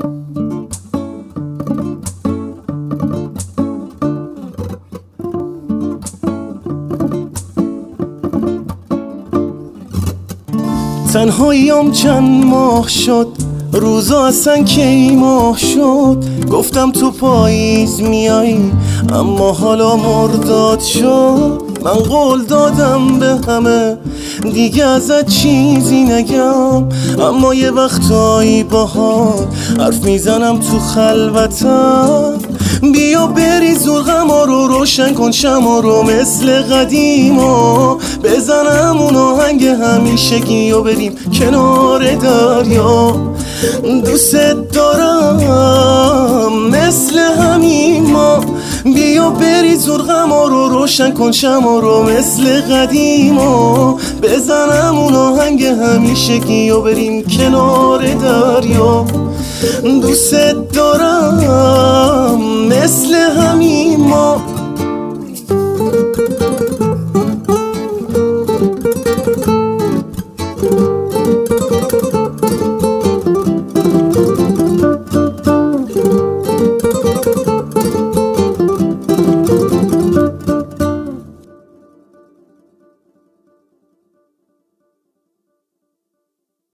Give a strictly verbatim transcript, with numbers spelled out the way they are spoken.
تنهاییام چند ماه شد، روزا اصلا کی ماه شد. گفتم تو پاییز میایی اما حالا مرداد شد. من قول دادم به همه دیگه ازت چیزی نگم، اما یه وقتایی باهات حرف میزنم تو خلوتم. بیا بریز و غما رو روشن کن شما رو مثل قدیما، بزنم اون آهنگ همیشگی و بریم کنار دریا. دوست دارم مثل همین ما، بیا بریز و غما رو روشن کن شما رو مثل قدیما، بزنم اون آهنگ همیشگی و بریم کنار دریا. دوست دارم مثل همین ما.